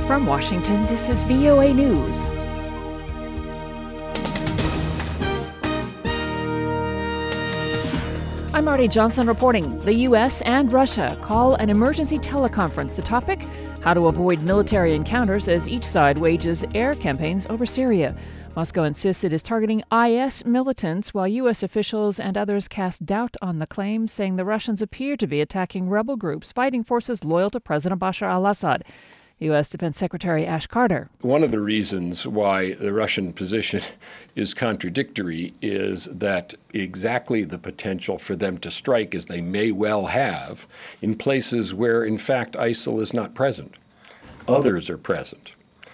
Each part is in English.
From Washington, this is VOA News. I'm Marty Johnson reporting. The U.S. and Russia call an emergency teleconference. The topic? How to avoid military encounters as each side wages air campaigns over Syria. Moscow insists it is targeting IS militants, while U.S. officials and others cast doubt on the claim, saying the Russians appear to be attacking rebel groups fighting forces loyal to President Bashar al-Assad. U.S. Defense Secretary Ash Carter. One of the reasons why the Russian position is contradictory is that exactly the potential for them to strike, as they may well have, in places where, in fact, ISIL is not present. Others are present.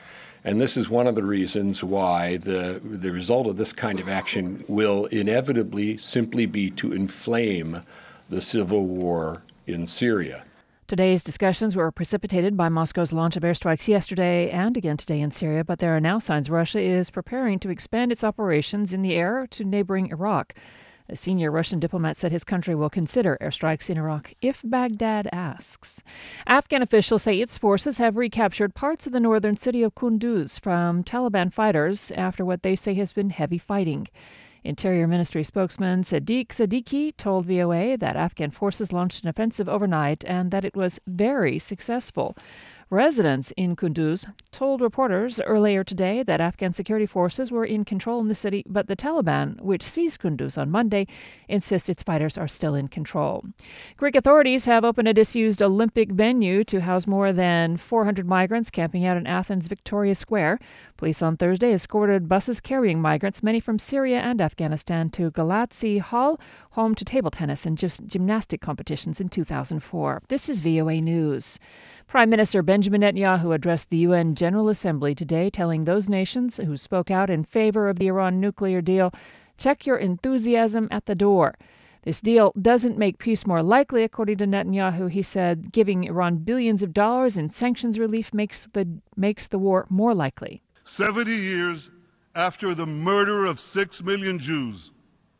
And this is one of the reasons why the result of this kind of action will inevitably simply be to inflame the civil war in Syria. Today's discussions were precipitated by Moscow's launch of airstrikes yesterday and again today in Syria, but there are now signs Russia is preparing to expand its operations in the air to neighboring Iraq. A senior Russian diplomat said his country will consider airstrikes in Iraq if Baghdad asks. Afghan officials say its forces have recaptured parts of the northern city of Kunduz from Taliban fighters after what they say has been heavy fighting. Interior Ministry spokesman Sadiq Siddiqui told VOA that Afghan forces launched an offensive overnight and that it was very successful. Residents in Kunduz told reporters earlier today that Afghan security forces were in control in the city, but the Taliban, which seized Kunduz on Monday, insists its fighters are still in control. Greek authorities have opened a disused Olympic venue to house more than 400 migrants camping out in Athens' Victoria Square. Police on Thursday escorted buses carrying migrants, many from Syria and Afghanistan, to Galatsi Hall, home to table tennis and gymnastic competitions in 2004. This is VOA News. Prime Minister Benjamin Netanyahu addressed the UN General Assembly today, telling those nations who spoke out in favor of the Iran nuclear deal, check your enthusiasm at the door. This deal doesn't make peace more likely, according to Netanyahu. He said giving Iran billions of dollars in sanctions relief makes the war more likely. 70 years after the murder of 6 million Jews,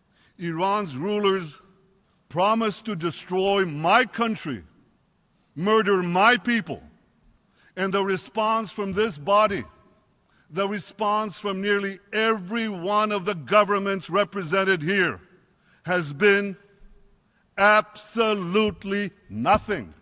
Iran's rulers promised to destroy my country, murder my people, and the response from this body, the response from nearly every one of the governments represented here, has been absolutely nothing.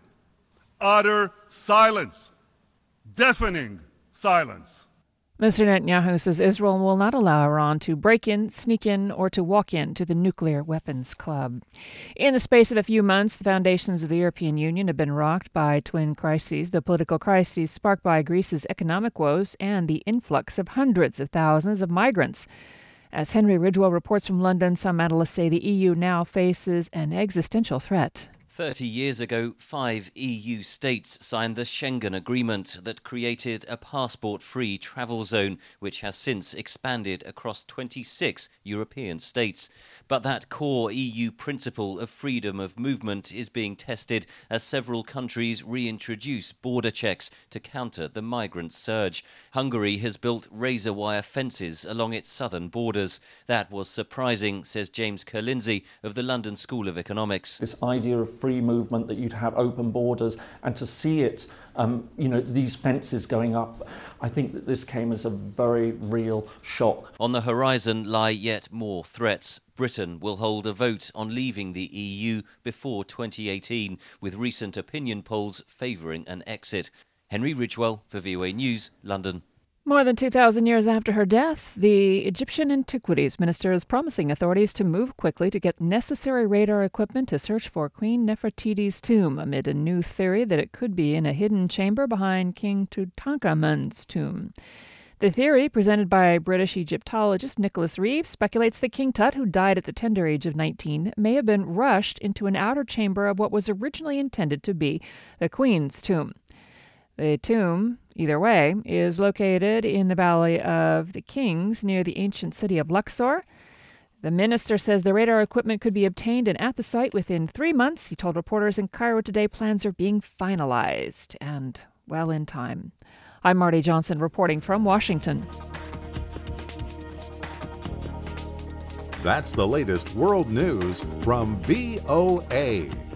Utter silence. Deafening silence. Mr. Netanyahu says Israel will not allow Iran to break in, sneak in, or to walk in to the nuclear weapons club. In the space of a few months, the foundations of the European Union have been rocked by twin crises, the political crises sparked by Greece's economic woes and the influx of hundreds of thousands of migrants. As Henry Ridgwell reports from London, some analysts say the EU now faces an existential threat. 30 years ago, 5 EU states signed the Schengen Agreement that created a passport-free travel zone, which has since expanded across 26 European states. But that core EU principle of freedom of movement is being tested as several countries reintroduce border checks to counter the migrant surge. Hungary has built razor-wire fences along its southern borders. That was surprising, says James Kerlindsey of the London School of Economics. This idea of free movement, that you'd have open borders, and to see it, these fences going up, I think that this came as a very real shock. On the horizon lie yet more threats. Britain will hold a vote on leaving the EU before 2018, with recent opinion polls favouring an exit. Henry Ridgwell for VOA News, London. More than 2,000 years after her death, the Egyptian Antiquities Minister is promising authorities to move quickly to get necessary radar equipment to search for Queen Nefertiti's tomb, amid a new theory that it could be in a hidden chamber behind King Tutankhamun's tomb. The theory, presented by British Egyptologist Nicholas Reeve, speculates that King Tut, who died at the tender age of 19, may have been rushed into an outer chamber of what was originally intended to be the Queen's tomb. The tomb, either way, is located in the Valley of the Kings near the ancient city of Luxor. The minister says the radar equipment could be obtained and at the site within 3 months. He told reporters in Cairo today plans are being finalized and well in time. I'm Marty Johnson reporting from Washington. That's the latest world news from VOA.